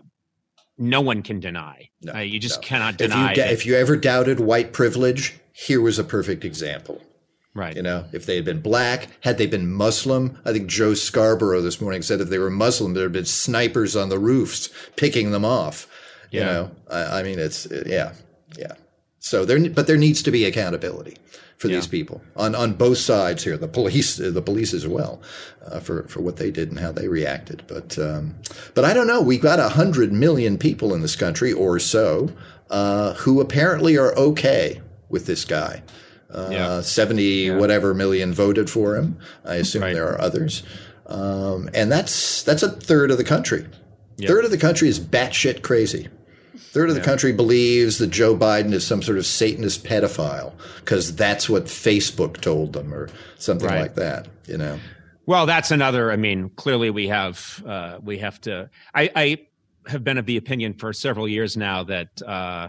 no one can deny. No, uh, you just no. cannot if deny. you, da- that- if you ever doubted white privilege, here was a perfect example. right. You know, if they had been black, had they been Muslim, I think Joe Scarborough this morning said if they were Muslim, there had been snipers on the roofs picking them off. You Yeah. know, I, I mean, it's yeah, yeah. So there, but there needs to be accountability for these Yeah. people on, on both sides here. The police, the police as well, uh, for for what they did and how they reacted. But um, but I don't know. We've got a hundred million people in this country or so uh, who apparently are okay with this guy. Uh, Yeah. seventy whatever million voted for him. I assume Right. there are others. Um, and that's that's a third of the country. Yeah. Third of the country is batshit crazy. Third of the country believes that Joe Biden is some sort of Satanist pedophile because that's what Facebook told them or something Right. like that, you know. Well, that's another. I mean, clearly we have uh, we have to. I, I have been of the opinion for several years now that uh,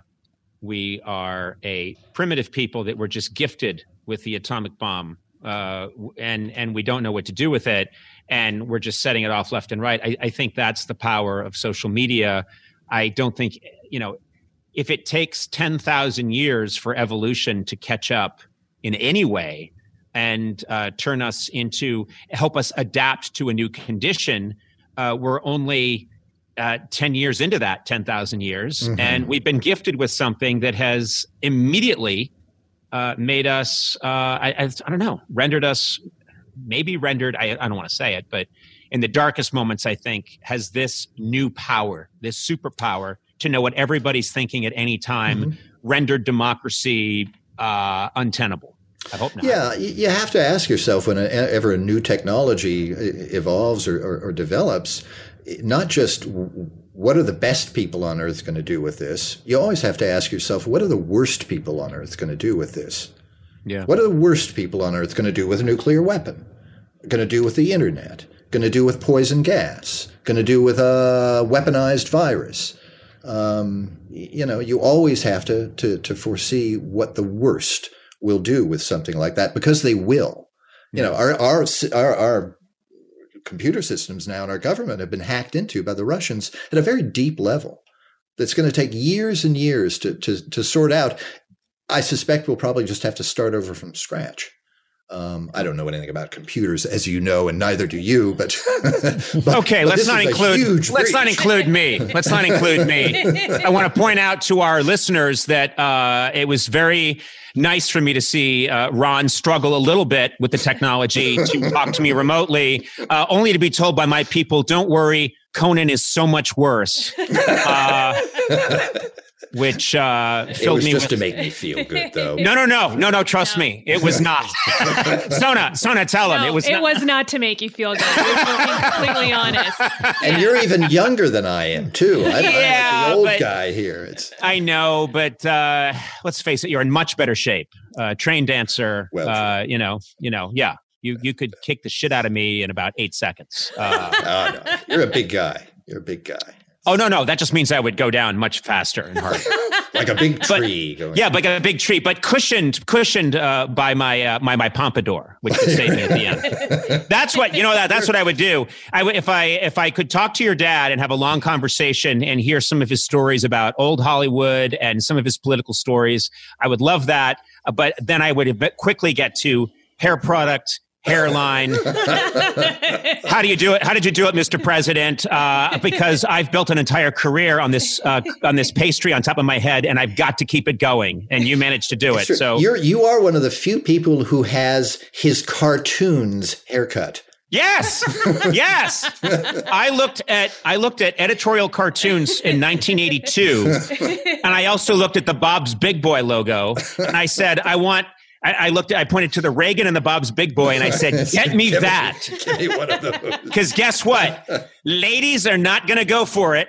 we are a primitive people that were just gifted with the atomic bomb, uh, and and we don't know what to do with it, and we're just setting it off left and right. I, I think that's the power of social media. I don't think you know if it takes ten thousand years for evolution to catch up in any way and uh, turn us into, help us adapt to a new condition. Uh, we're only uh, ten years into that ten thousand years. Mhm. And we've been gifted with something that has immediately uh, made us, uh, I, I, I don't know, rendered us, maybe rendered, I, I don't want to say it, but in the darkest moments, I think, has this new power, this superpower to know what everybody's thinking at any time, mm-hmm. rendered democracy uh, untenable. I hope not. Yeah, you have to ask yourself whenever a new technology evolves or, or, or develops, not just what are the best people on earth going to do with this? You always have to ask yourself, what are the worst people on earth going to do with this? Yeah. What are the worst people on earth going to do with a nuclear weapon? Going to do with the internet? Going to do with poison gas? Going to do with a weaponized virus? Um, you know, you always have to, to to foresee what the worst will do with something like that, because they will. You know, our our our, our computer systems now in our government have been hacked into by the Russians at a very deep level. That's going to take years and years to to to sort out. I suspect we'll probably just have to start over from scratch. Um, I don't know anything about computers, as you know, and neither do you. But, but okay, but let's not include. Let's not include me. Let's not include me. I want to point out to our listeners that uh, it was very nice for me to see uh, Ron struggle a little bit with the technology to talk to me remotely, uh, only to be told by my people, "Don't worry, Conan is so much worse." Uh, Which uh, filled it was me just with... to make me feel good, though. No, no, no, no, no. Trust no. me, it was not. Sona, Sona, tell him no, it was. It not... was not to make you feel good. Being completely honest. And you're even younger than I am, too. I'm, yeah, I'm like the old but, guy here. It's... I know, but uh, let's face it, you're in much better shape. Uh, trained dancer. Well, uh, you know, you know, yeah. You you could kick the shit out of me in about eight seconds. Uh, oh no, you're a big guy. You're a big guy. Oh, no, no. That just means I would go down much faster and harder. Like a big tree. But, going yeah, like a big tree, but cushioned cushioned uh, by my uh, my my pompadour, which would save me at the end. That's what, you know, that that's what I would do. I would, if I if I could talk to your dad and have a long conversation and hear some of his stories about old Hollywood and some of his political stories, I would love that. Uh, but then I would quickly get to hair product, hairline. How do you do it? How did you do it, Mister President? Uh, because I've built an entire career on this uh, on this pastry on top of my head, and I've got to keep it going. And you managed to do it. Sure. So you're you are one of the few people who has his cartoons haircut. Yes, yes. I looked at I looked at editorial cartoons in nineteen eighty-two, and I also looked at the Bob's Big Boy logo, and I said, I want. I looked at, I pointed to the Reagan and the Bob's Big Boy and I said, get me that. Give me one of those. Because guess what? Ladies are not going to go for it.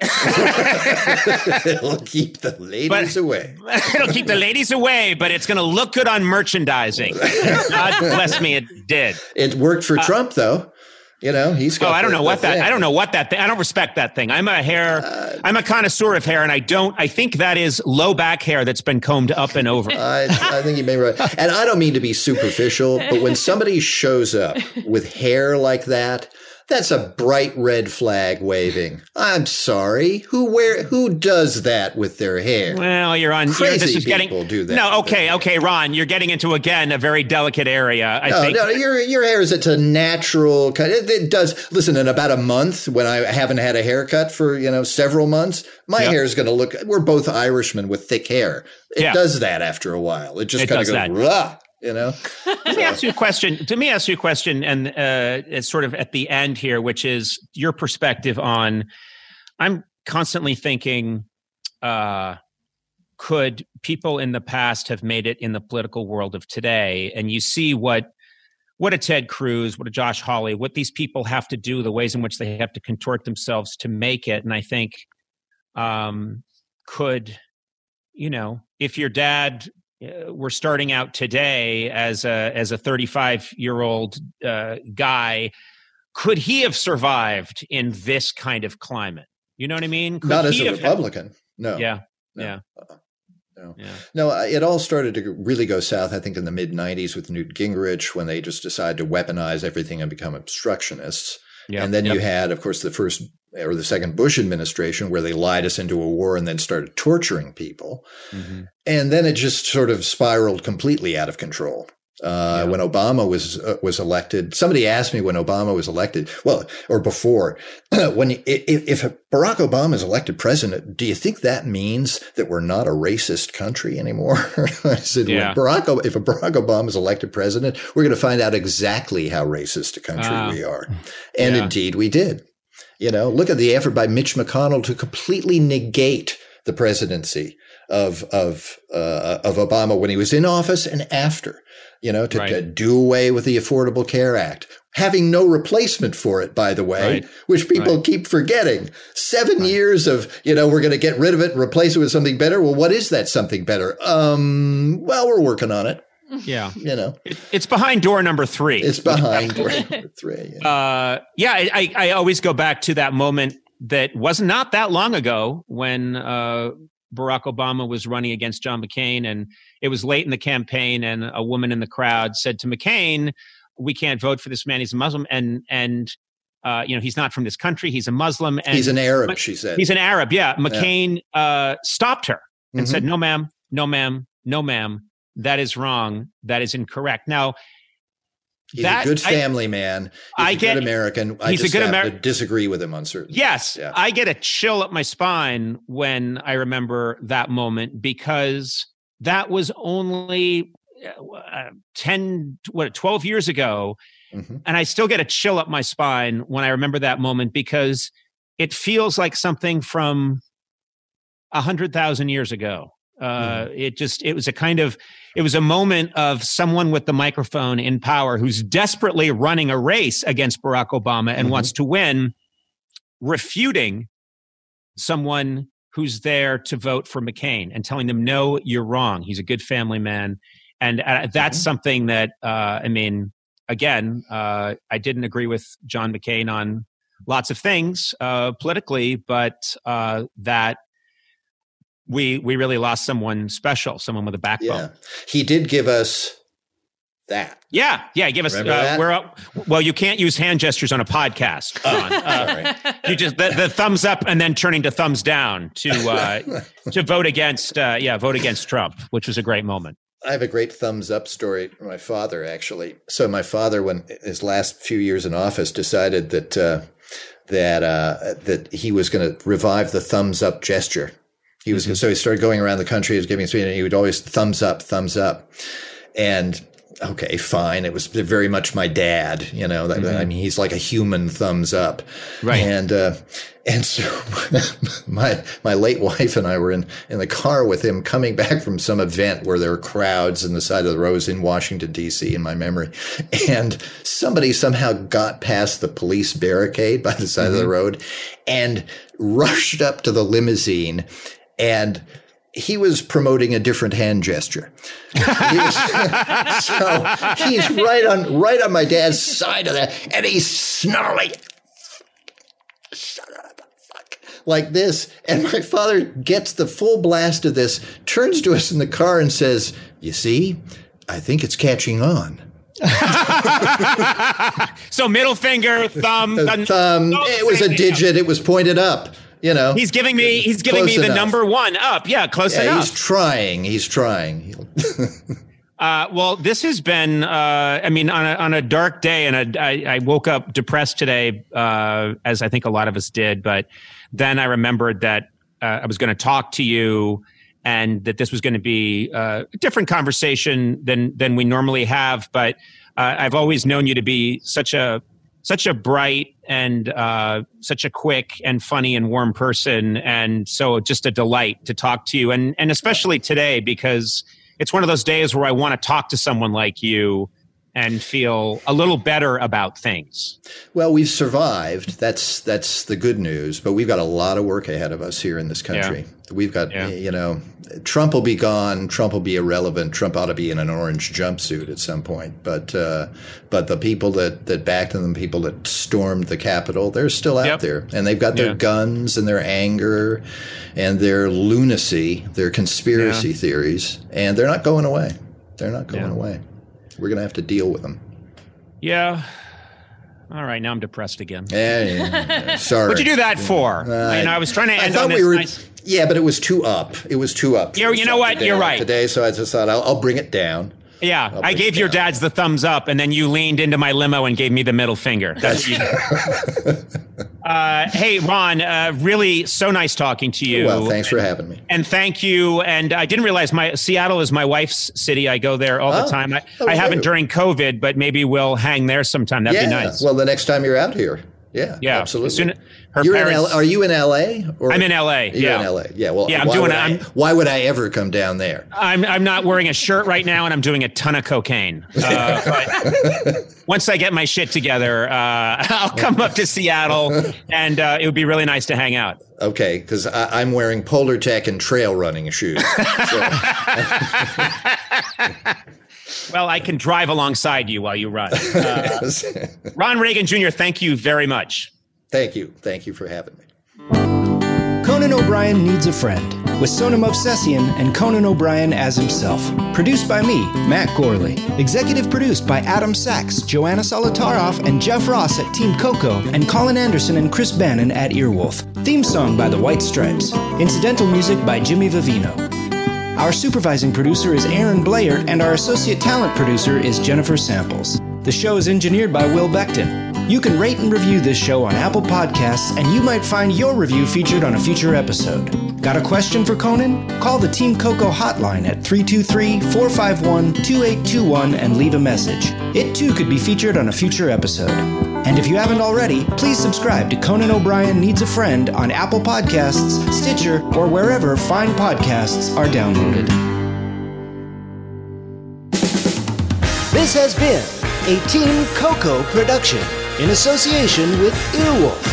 It'll keep the ladies but, away. It'll keep the ladies away, but it's going to look good on merchandising. God bless me, it did. It worked for uh, Trump, though. You know, he's got. Oh, I don't the, know what that. Thing. I don't know what that thing. I don't respect that thing. I'm a hair. Uh, I'm a connoisseur of hair, and I don't. I think that is low back hair that's been combed up and over. I, I think you may be right. And I don't mean to be superficial, but when somebody shows up with hair like that, that's a bright red flag waving. I'm sorry. Who wear? Who does that with their hair? Well, you're on. Crazy you're, this is people getting, do that. No, okay, okay, Ron. You're getting into again a very delicate area. I no, think. no, your your hair is it's a natural cut. It, it does. Listen, in about a month, when I haven't had a haircut for you know several months, my yep. hair is going to look. We're both Irishmen with thick hair. It yeah. does that after a while. It just kind of goes. Rah. You know, let me ask you a question. Let me ask you a question, and uh, it's sort of at the end here, which is your perspective on. I'm constantly thinking, uh, could people in the past have made it in the political world of today? And you see what what a Ted Cruz, what a Josh Hawley, what these people have to do, the ways in which they have to contort themselves to make it. And I think, um, could you know, if your dad. Uh, we're starting out today as a as a thirty-five year old uh, guy. Could he have survived in this kind of climate? You know what I mean? Could Not as a have Republican. Had, no. Yeah. No. Yeah. Uh-uh. No. Yeah. No, it all started to really go south, I think, in the mid nineties with Newt Gingrich when they just decided to weaponize everything and become obstructionists. Yep. And then yep. you had, of course, the first or the second Bush administration where they lied us into a war and then started torturing people. Mm-hmm. And then it just sort of spiraled completely out of control. Uh, yeah. When Obama was uh, was elected, somebody asked me when Obama was elected, well, or before, when if, if Barack Obama is elected president, do you think that means that we're not a racist country anymore? I said, yeah. when Barack, if Barack Obama is elected president, we're going to find out exactly how racist a country uh, we are, and yeah. indeed we did. You know, look at the effort by Mitch McConnell to completely negate the presidency of of uh, of Obama when he was in office and after. You know, to, right. to do away with the Affordable Care Act, having no replacement for it, by the way, right. which people right. keep forgetting. Seven right. years of, you know, we're going to get rid of it and replace it with something better. Well, what is that something better? Um, well, we're working on it. Yeah. You know, it, it's behind door number three. It's behind door number three. Yeah, uh, yeah I, I always go back to that moment that was not that long ago when uh, Barack Obama was running against John McCain, and it was late in the campaign, and a woman in the crowd said to McCain, "We can't vote for this man. He's a Muslim, and and uh, you know he's not from this country. He's a Muslim. And he's an Arab." Ma- she said, "He's an Arab." Yeah. McCain yeah. Uh, stopped her and mm-hmm. said, "No, ma'am. No, ma'am. No, ma'am. That is wrong. That is incorrect." Now, he's that, a good family I, man. He's I a get, good American. I he's just a good have Ameri- to disagree with him on certain. Yes, yeah. I get a chill up my spine when I remember that moment, because that was only uh, ten, what, twelve years ago. Mm-hmm. And I still get a chill up my spine when I remember that moment, because it feels like something from a hundred thousand years ago. Uh, mm. It just, it was a kind of, it was a moment of someone with the microphone in power who's desperately running a race against Barack Obama and mm-hmm. wants to win, refuting someone who's there to vote for McCain and telling them, no, you're wrong. He's a good family man. And uh, that's mm-hmm. something that, uh, I mean, again, uh, I didn't agree with John McCain on lots of things uh, politically, but uh, that we we really lost someone special, someone with a backbone. Yeah. He did give us that. Yeah, yeah, give us. Uh, we're up. Well, you can't use hand gestures on a podcast. John. Uh, you just the, the thumbs up and then turning to thumbs down to uh, to vote against. Uh, yeah, vote against Trump, which was a great moment. I have a great thumbs up story from my father, actually. So my father, when his last few years in office, decided that uh, that uh, that he was going to revive the thumbs up gesture. He was mm-hmm. so he started going around the country. He was giving a speech, and he would always thumbs up, thumbs up, and. Okay, fine. It was very much my dad, you know, that, mm-hmm. I mean, he's like a human thumbs up. Right. And, uh, and so my, my late wife and I were in, in the car with him coming back from some event where there were crowds in the side of the roads in Washington, D C, in my memory. And somebody somehow got past the police barricade by the side mm-hmm. of the road and rushed up to the limousine, and he was promoting a different hand gesture. He was, so he's right on right on my dad's side of that, and he's snarling, shut up, fuck, like this. And my father gets the full blast of this, turns to us in the car and says, "You see, I think it's catching on." So middle finger, thumb, thumb. thumb it was a digit. It was pointed up. You know, he's giving me he's giving me the enough. number one up. Yeah, close yeah, enough. He's trying. He's trying. uh, well, this has been. Uh, I mean, on a, on a dark day, and a, I, I woke up depressed today, uh, as I think a lot of us did. But then I remembered that uh, I was going to talk to you, and that this was going to be uh, a different conversation than than we normally have. But uh, I've always known you to be such a such a bright and uh, such a quick and funny and warm person. And so just a delight to talk to you. And, and especially today, because it's one of those days where I want to talk to someone like you and feel a little better about things. Well, we've survived. That's that's the good news. But we've got a lot of work ahead of us here in this country. Yeah. We've got, yeah. you know, Trump will be gone. Trump will be irrelevant. Trump ought to be in an orange jumpsuit at some point. But uh, but the people that, that backed him, the people that stormed the Capitol, they're still out yep. there. And they've got their yeah. guns and their anger and their lunacy, their conspiracy yeah. theories. And they're not going away. They're not going yeah. away. We're going to have to deal with them. Yeah. All right. Now I'm depressed again. Yeah, yeah, yeah. Sorry. What'd you do that for? Uh, I, you know, I was trying to end I thought on this we were, nice... Yeah, but it was too up. It was too up. You're, you know what? Today, You're right. Today, so I just thought I'll, I'll bring it down. Yeah, I'll I bring gave it your down. dads the thumbs up, and then you leaned into my limo and gave me the middle finger. That's you. uh, hey, Ron, uh, really so nice talking to you. Well, thanks for having me. And thank you. And I didn't realize my Seattle is my wife's city. I go there all Oh, the time. I, oh, I haven't you? during COVID, but maybe we'll hang there sometime. That'd yeah. be nice. Well, the next time you're out here. Yeah, yeah, absolutely. As soon, her You're parents, in L- are you in L A? Or I'm in L A. You're yeah. in L A. Yeah. Well, yeah, I'm why doing. Would I, I'm, why would I ever come down there? I'm I'm not wearing a shirt right now, and I'm doing a ton of cocaine. Uh, but once I get my shit together, uh, I'll come up to Seattle, and uh, it would be really nice to hang out. Okay, because I'm wearing Polar Tech and trail running shoes. So. Well, I can drive alongside you while you run. Uh, Ron Reagan Junior, thank you very much. Thank you. Thank you for having me. Conan O'Brien Needs a Friend, with Sonam Movsesian and Conan O'Brien as himself. Produced by me, Matt Gorley. Executive produced by Adam Sachs, Joanna Solitaroff, and Jeff Ross at Team Coco, and Colin Anderson and Chris Bannon at Earwolf. Theme song by The White Stripes. Incidental music by Jimmy Vivino. Our supervising producer is Aaron Blair, and our associate talent producer is Jennifer Samples. The show is engineered by Will Beckton. You can rate and review this show on Apple Podcasts, and you might find your review featured on a future episode. Got a question for Conan? Call the Team Coco hotline at three two three, four five one, two eight two one and leave a message. It too could be featured on a future episode. And if you haven't already, please subscribe to Conan O'Brien Needs a Friend on Apple Podcasts, Stitcher, or wherever fine podcasts are downloaded. This has been a Team Coco production in association with Earwolf.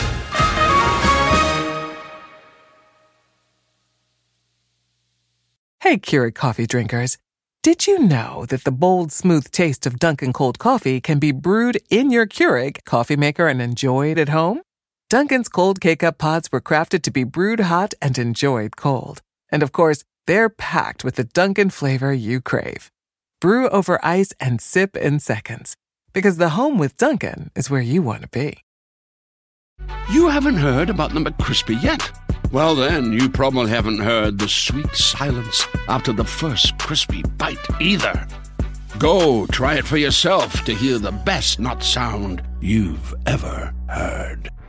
Hey, Keurig coffee drinkers. Did you know that the bold, smooth taste of Dunkin' cold coffee can be brewed in your Keurig coffee maker and enjoyed at home? Dunkin's cold K-Cup pods were crafted to be brewed hot and enjoyed cold. And of course, they're packed with the Dunkin' flavor you crave. Brew over ice and sip in seconds. Because the home with Dunkin' is where you want to be. You haven't heard about the McCrispy yet? Well, then, you probably haven't heard the sweet silence after the first crispy bite either. Go try it for yourself to hear the best nut sound you've ever heard.